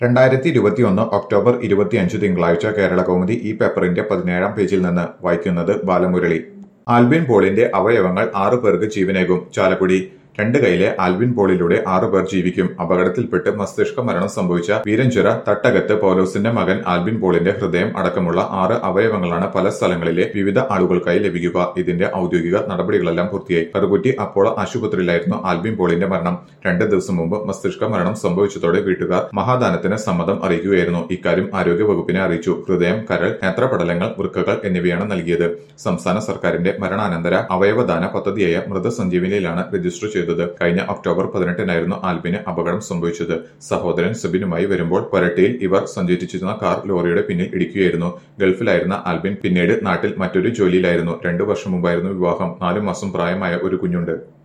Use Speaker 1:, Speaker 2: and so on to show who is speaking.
Speaker 1: 2021 October 25 തിങ്കളാഴ്ച കേരളകൗമുദി ഈ പേപ്പറിന്റെ 17-ാം പേജിൽ നിന്ന് വായിക്കുന്നത് ബാലമുരളി. ആൽബിൻ പോളിന്റെ അവയവങ്ങൾ 6 പേർക്ക് ജീവനേകും. ചാലക്കുടി. 2 കൈയിലെ ആൽബിൻ പോളിലൂടെ 6 പേർ ജീവിക്കും. അപകടത്തിൽപ്പെട്ട് മസ്തിഷ്ക മരണം സംഭവിച്ച വീരഞ്ചിറ തട്ടകത്ത് പൗലോസിന്റെ മകൻ ആൽബിൻ പോളിന്റെ ഹൃദയം അടക്കമുള്ള 6 അവയവങ്ങളാണ് പല സ്ഥലങ്ങളിലെ വിവിധ ആളുകൾക്കായി ലഭിക്കുക. ഇതിന്റെ ഔദ്യോഗിക നടപടികളെല്ലാം പൂർത്തിയായി. കറുകുറ്റി അപ്പോളോ ആശുപത്രിയിലായിരുന്നു ആൽബിൻ പോളിന്റെ മരണം. 2 ദിവസം മുമ്പ് മസ്തിഷ്ക മരണം സംഭവിച്ചതോടെ വീട്ടുകാർ മഹാദാനത്തിന് സമ്മതം അറിയിക്കുകയായിരുന്നു. ഇക്കാര്യം ആരോഗ്യ വകുപ്പിനെ അറിയിച്ചു. ഹൃദയം, കരൾ, നേത്രപടലങ്ങൾ, വൃക്കകൾ എന്നിവയാണ് നൽകിയത്. സംസ്ഥാന സർക്കാരിന്റെ മരണാനന്തര അവയവദാന പദ്ധതിയായ മൃതസഞ്ജീവനിയിലാണ് രജിസ്റ്റർ ചെയ്തത്. കഴിഞ്ഞ ഒക്ടോബർ 18-നായിരുന്നു ആൽബിന് അപകടം സംഭവിച്ചത്. സഹോദരൻ സെബിനുമായി വരുമ്പോൾ കൊരട്ടിയിൽ ഇവർ സഞ്ചരിച്ചിരുന്ന കാർ ലോറിയുടെ പിന്നിൽ ഇടിക്കുകയായിരുന്നു. ഗൾഫിലായിരുന്ന ആൽബിൻ പിന്നീട് നാട്ടിൽ മറ്റൊരു ജോലിയിലായിരുന്നു. 2 വർഷം മുമ്പായിരുന്നു വിവാഹം. 4 മാസം പ്രായമായ ഒരു കുഞ്ഞുണ്ട്.